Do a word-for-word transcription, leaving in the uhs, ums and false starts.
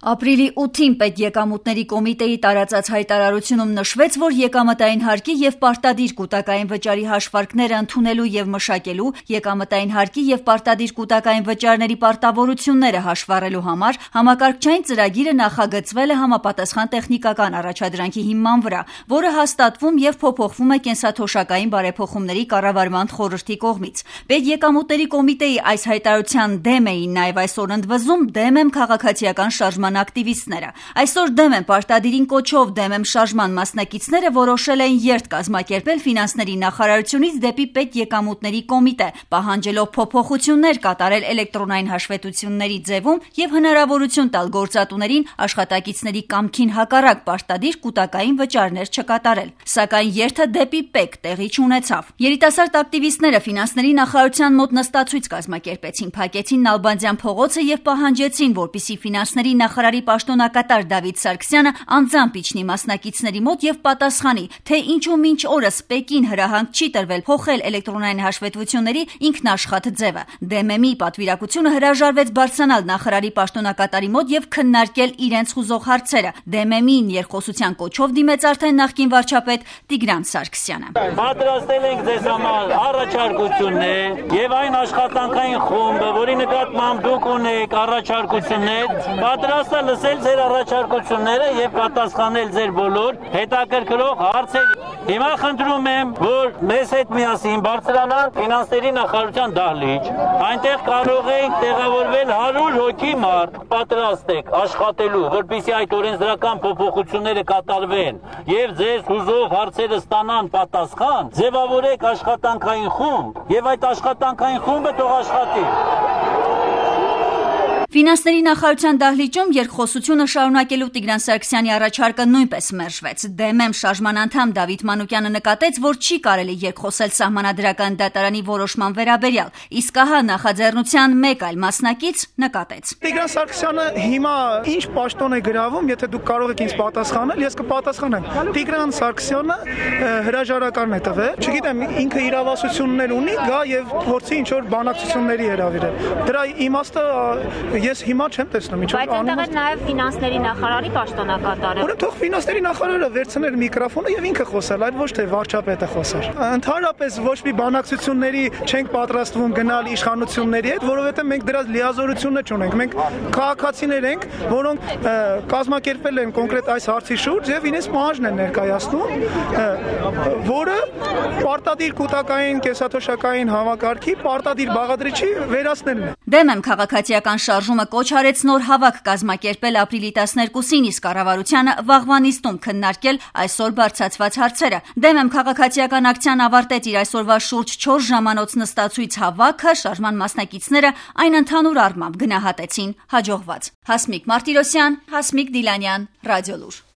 Ապրիլի ութին Պետեկամուտների կոմիտեի տարածած հայտարարությունում նշվեց, որ եկամտային հարկի եւ պարտադիր կൂട്ടակային վճարի հաշվարկները ընդունելու եւ մշակելու, եկամտային հարկի եւ պարտադիր կൂട്ടակային վճարների պարտավորությունները հաշվառելու համար համակարգչային ծրագիրը նախագծվել է համապատասխան տեխնիկական առաջադրանքի հիման վրա, որը հաստատվում եւ փոփոխվում է կենսաթոշակային բարեփոխումների կառավարման խորհրդի կողմից։ Պետեկամուտների կոմիտեի այս հայտարարության դեմ էին նաեւ այսօր ընդվզում դեմ եմ քաղաքացիական շարժման ակտիվիստները։ Այսօր դեմ են պարտադիրին կոչով դեմ եմ շարժման մասնակիցները որոշել են երթ կազմակերպել ֆինանսների նախարարությունից դեպի Պետեկամուտների կոմիտե, պահանջելով փոփոխություններ կատարել էլեկտրոնային հաշվետվությունների ձևում եւ հնարավորություն տալ գործատուներին աշխատակիցների կամքին հակառակ պարտադիր կൂട്ടակային վճարներ չկատարել։ Սակայն երթը դեպի ՊԵԿ տեղի չունեցավ։ Երիտասարդ ակտիվիստները ֆինանսների նախարարության մոտ նստացույց կազմակերպեցին, փակեցին Նալբանդյան փողոցը եւ պահանջեցին, որպեսզի ֆինանսների նախարարի պաշտոնակատար Դավիթ Սարգսյանը անձամբ իջնի մասնակիցների մոտ եւ պատասխանի, թե ինչու մինչ օրս ՊԵԿ-ին հրահանգ չի տրվել փոխել էլեկտրոնային հաշվետվությունների ինքնաշխատ ձևը։ ԴՄՄ-ի պատվիրակությունը հրաժարվեց բարձրանալ նախարարի պաշտոնակատարի մոտ եւ քննարկել իրենց խուզող հարցերը։ ԴՄՄ-ին երկխոսության կոչով դիմեց արդեն նախկին վարչապետ Տիգրան Սարգսյանը։ Պատրաստել ենք ձեզ համար առաջարկություններ եւ այն աշխատանքային խումբը, որի նկատմամբ դուք ունեք առաջարկություններ, պատրաստ է լսել ձեր առաջարկությունները եւ պատասխանել ձեր բոլոր հետաքրքրող հարցերին։ Հիմա խնդրում եմ, որ մեզ հետ միասին բարձրանալ ֆինանսների նախարարության դահլիճ։ Այնտեղ կարող ենք տեղավորվել հարյուր հոգի մարդ, պատրաստ եք աշխատելու, որպեսզի այդ օրենսդրական փոփոխությունները կատարվեն եւ ձեզ հուզող հարցերը ստանան պատասխան։ Ձևավորեք աշխատանքային խումբ եւ այդ աշխատանքային խումբը թող աշխատի։ Ֆինանսների նախարարության դահլիճում երկխոսությունը շարունակելու Տիգրան Սարգսյանի առաջարկը նույնպես մերժվեց։ Դեմ եմ շարժման անդամ Դավիթ Մանուկյանը նկատեց, որ չի կարելի երկխոսել սահմանադրական դատարանի որոշման վերաբերյալ, իսկ ահա նախաձեռնության մեկ այլ մասնակից նկատեց։ Տիգրան Սարգսյանը հիմա ինչ պաշտոն է գրավում, եթե դուք կարող եք ինձ պատասխանել, ես կպատասխանեմ։ Տիգրան Սարգսյանը հրաժարական է տվել, չգիտեմ, ինքը իրավասություններ ունի, գա եւ փորձի ինչ որ բանակցությունների հրավիրել։ Դրա իմաստը ես հիմա չեմ տեսնում ինչ որ անում։ Բայց այնտեղ նաև ֆինանսների նախարարի պաշտոնակատարը։ Ուրեմն թող ֆինանսների նախարարը վերցներ միկրոֆոնը եւ ինքը խոսել, այլ ոչ թե վարչապետը խոսեր։ Ընդհանրապես ոչ մի բանակցությունների չենք պատրաստվում գնալ իշխանությունների հետ, որովհետեւ մենք դրա լիազորությունը չունենք։ Մենք քաղաքացիներ ենք, որոնք կազմակերպել են կոնկրետ այս հարցի շուրջ եւ իրենց պահանջն են ներկայացնում, որը պարտադիր կൂട്ടակային կենսաթոշակային համակարգի պարտադիր բաղադրիչի վերացնելն է։ Դեմ եմ քաղաքացիական շարժումը կոչ արեց նոր հավաք կազմակերպել ապրիլի տասներկուսին, իսկ կառավարությանը վաղվա նիստում քննարկել այսօր բարձրացված հարցերը։ Դեմ եմ քաղաքացիական ակցիան ավարտեց իր այսօրվա շուրջ չորս ժամանոց նստածույց հավաքը, շարժման մասնակիցները այն ընդհանուր առմամբ գնահատեցին հաջողված։ Հասմիկ Մարտիրոսյան, Հասմիկ Դիլանյան, Ռադիոլուր։